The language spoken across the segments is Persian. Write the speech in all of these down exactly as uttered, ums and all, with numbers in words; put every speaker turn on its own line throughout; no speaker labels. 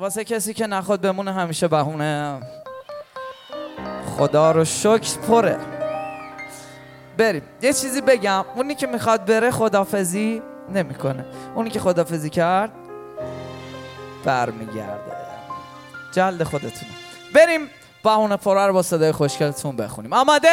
واسه کسی که نخواد بمونه همیشه بهونه. خدا رو شکر پره. بریم یه چیزی بگم، اونی که میخواد بره خدافزی نمیکنه، اونی که خدافزی کرد برمیگرده. جلد خودتون. بریم بهونه پره رو با صدای خوشگلتون بخونیم. آماده؟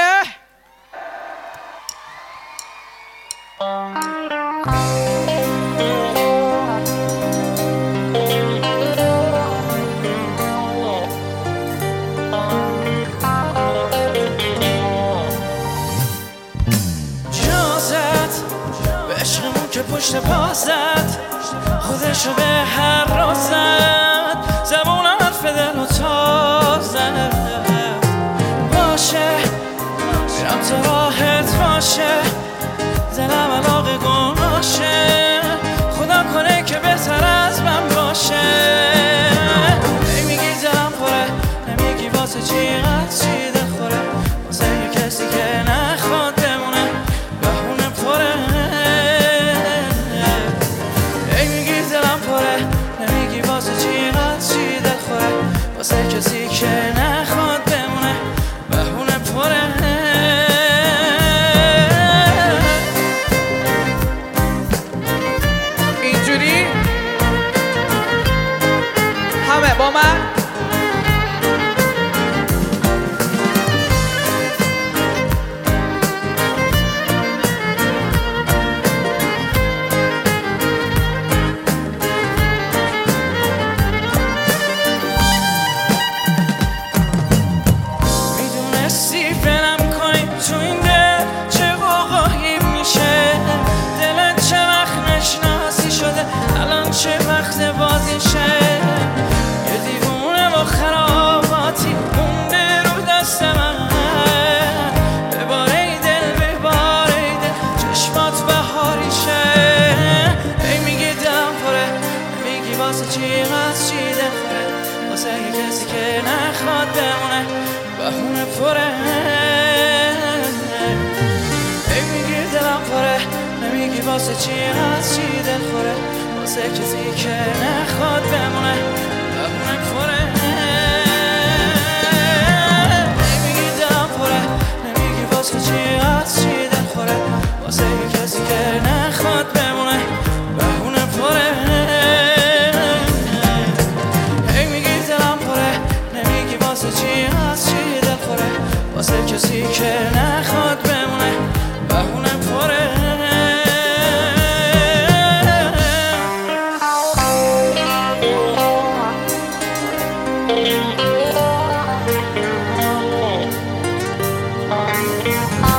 که پشت پا زد خودشو به هر را زد، زبون حرف دل و تا زد. باشه میرم تو راحت باشه، دلم علاقه گناشه، خدا کنه که بهتر از من باشه. ای میگی دلم پره، نمیگی واسه چی قد چی دل خوره، واسه یه کسی که نخواد بمونه بهونه پره. واسه کسی که نخواد بمونه بهونه پره.
اینجوری همه با من.
چه وقت بازیشه یه دیوونه با خراباتی مونده رو دست من. بباره دل بباره دل چشمات بهاریشه. ای میگی دلم پره، میگی واسه چی قد چی دل خوره، واسه یه کسی که نخواد بمونه بهونه پره. ای میگی دلم پره، نمیگی واسه چی قد چی دل خوره، واسه کسی که نخواد بمونه بهونه پره. نمیگی دلم پره، نمیگی واسه چی از چی دل خوره، واسه کسی که نخواد بمونه بهونه پره. نمیگی دلم پره، نمیگی واسه چی از چی دل خوره، واسه کسی که نخواد بمونه بهونه پره.
Thank you.